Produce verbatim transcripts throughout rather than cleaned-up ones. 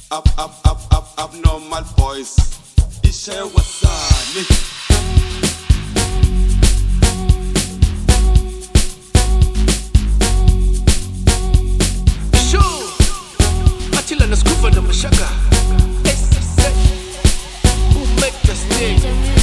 Up, up, up, up, abnormal boys. Ishe wasani. Sure. Atila na skufa na mashaka. Who make this thing?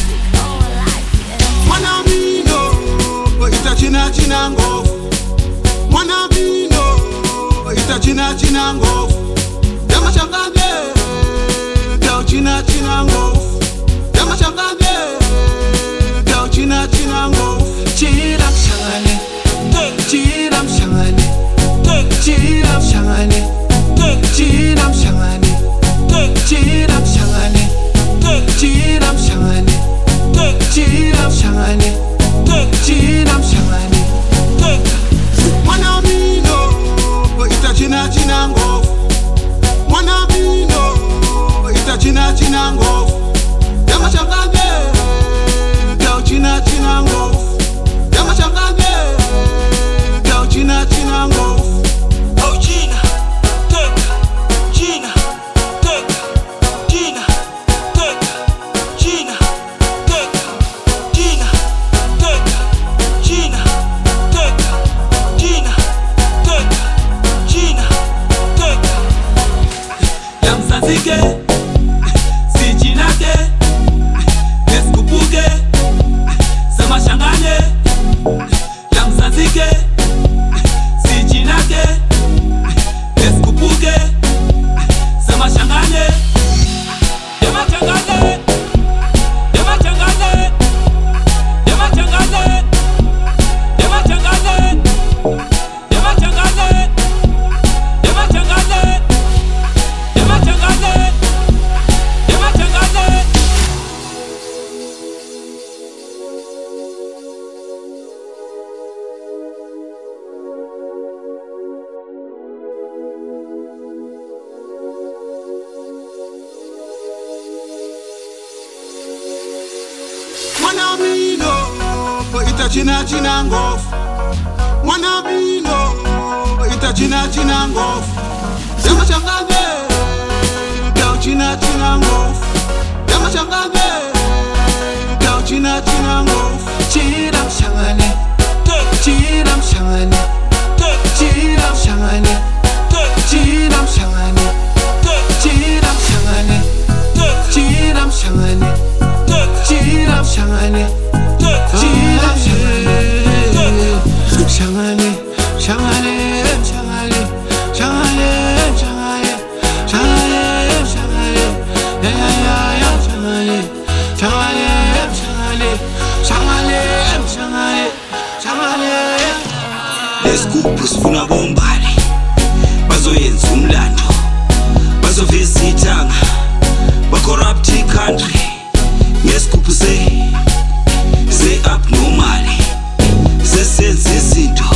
Mwana vino ita china china ngofu. Mwana vino ita china china ngofu. Yama changange Gao china china ngofu. Yama changange Gao china china ngofu. Chiram shangane, chiram shangane, chiram shangane, chiram shangane, chiram shangane, chiram shangane, chiram shangane, chiram shangane. Mwana vino ita china china ngofu. Mwana vino ita china china ngofu. Yama changange Gao china china ngofu. Yama changange Gao china china ngofu. Oh Gina, teka, Gina, teka, Gina, teka, Gina, teka, Gina, teka, Gina, teka, Gina, teka, Gina, teka. Yamsanzike, si Gina ke, neskupuke, sama shangane. Yamsanzike, si Gina ke, neskupuke, sama shangane. Yama changane, yama changane, yama changane, yama changane, yama changane, yama changane, yama changane, yama changane. Mwana vino ita china china ngofu. Mwana vino ita china china ngofu. Yama changange Gao china china ngofu. Yama changange Gao china china ngofu. Chiram shangane, chiram shangane, chiram shangane, chiram shangane, chiram shangane, chiram shangane, chiram shangane, chiram shangane, shangane, shangane, shangane, shangane, shangane, shangane, shangane, ya ya ya ya, shangane, shangane, shangane, shangane, shangane, shangane. Lesgubhu sifuna bombali bazoyenza umlando, bazoveza ithanga, bacorrupt country. Ngesigubhu se se abnormal, sesenza izinto